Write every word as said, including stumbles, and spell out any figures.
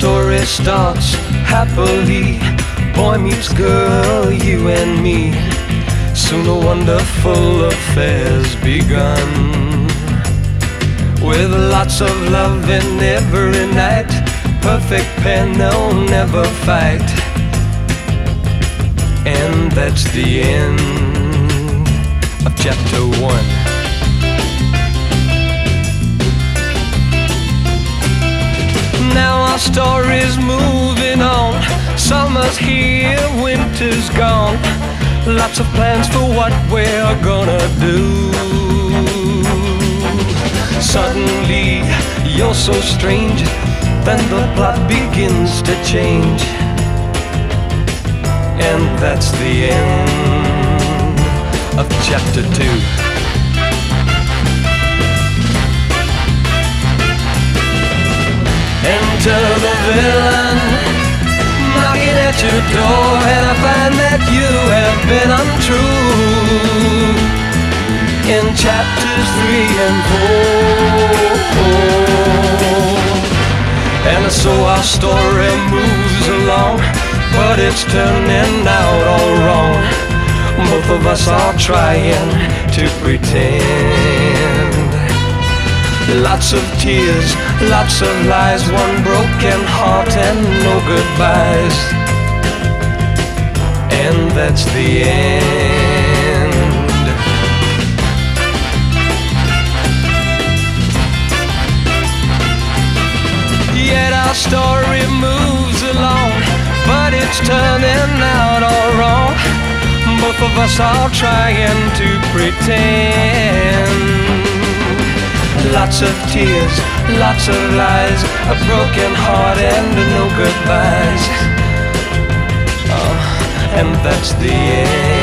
story starts happily. Boy meets girl, you and me. Soon a wonderful affair's begun, with lots of loving every night. Perfect pair, no, never fight. And that's the end of chapter one. Now our story's moving on. Summer's here, winter's gone. Lots of plans for what we're gonna do. Suddenly, you're so strange, then the plot begins to change. And that's the end of chapter two. Enter the villain, knocking at your door, and I find that you have been untrue in chapters three and four. And so our story moves along, but it's turning out all wrong. Both of us are trying to pretend. Lots of tears, lots of lies, one broken heart and no goodbyes. And that's the end. Yet our story moves along, but it's turning out all wrong. Both of us are trying to pretend. Lots of tears, lots of lies, a broken heart and no goodbyes. Oh, and that's the end.